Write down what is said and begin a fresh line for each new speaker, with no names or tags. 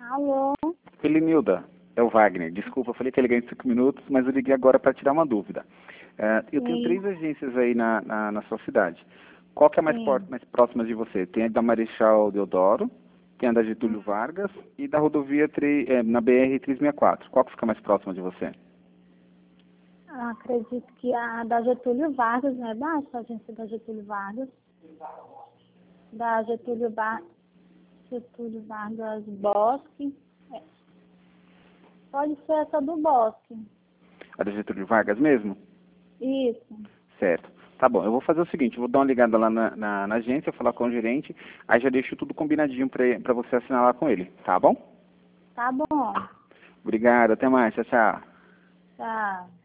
Alô?
Elenilda, é o Wagner. Desculpa, eu falei que ia ligar em 5 minutos, mas eu liguei agora para tirar uma dúvida. Eu tenho 3 agências aí na sua cidade. Qual que é mais próxima de você? Tem a da Marechal Deodoro, tem a da Getúlio Vargas e da rodovia na BR-364. Qual que fica mais próxima de você?
Acredito que a da Getúlio Vargas, não é baixa a agência da Getúlio Vargas? Da Getúlio Vargas Bosque. É. Pode ser essa do Bosque.
A da Getúlio Vargas mesmo?
Isso.
Certo. Tá bom, eu vou fazer o seguinte, eu vou dar uma ligada lá na agência, falar com o gerente, aí já deixo tudo combinadinho para você assinar lá com ele, tá bom?
Tá bom.
Obrigado, até mais, tchau, tchau.
Tá.